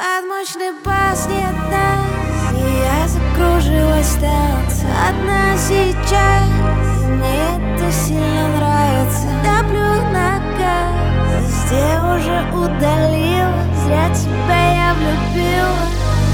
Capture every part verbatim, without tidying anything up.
Под мощный бас не отдаст, и я закружилась в танце. Одна сейчас, и мне это сильно нравится. Топлю на газ, везде уже удалила. Зря тебя я влюбила.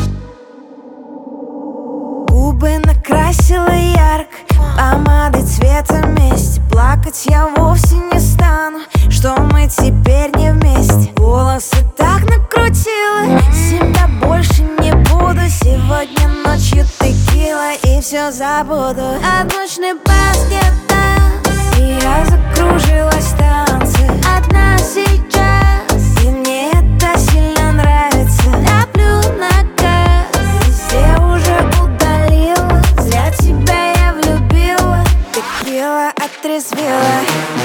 Губы накрасила ярко, помадой цвета вместе. Плакать я вовсе не стану, что мы теперь не вместе. Волосы так накрутила, себя больше не буду. Сегодня ночью текила и все забуду. Под мощный бас не отдаст, и я закружилась в танце. Одна сейчас, и мне это сильно нравится. Топлю на газ, везде уже удалила. Зря тебя я влюбила, текила отрезвила.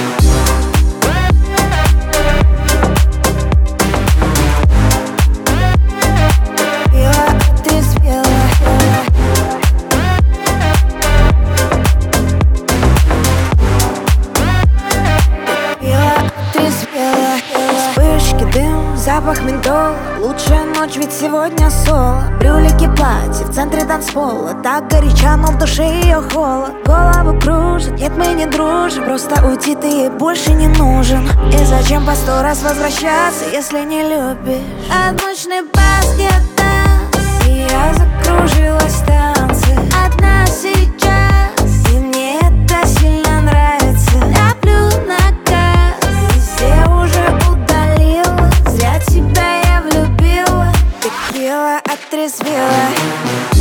Запах ментола, лучшая ночь, ведь сегодня соло. Брюлики, платье, в центре танцпола. Так горяча, но в душе ее холод. Голову кружит, нет, мы не дружим. Просто уйти ты ей больше не нужен. И зачем по сто раз возвращаться, если не любишь? Под мощный бас не отдаст, и я закружилась в танце. Одна сейчас, и мне это сильно нравится. Топлю на газ, везде уже удалила. Зря тебя я влюбила, текила отрезвила.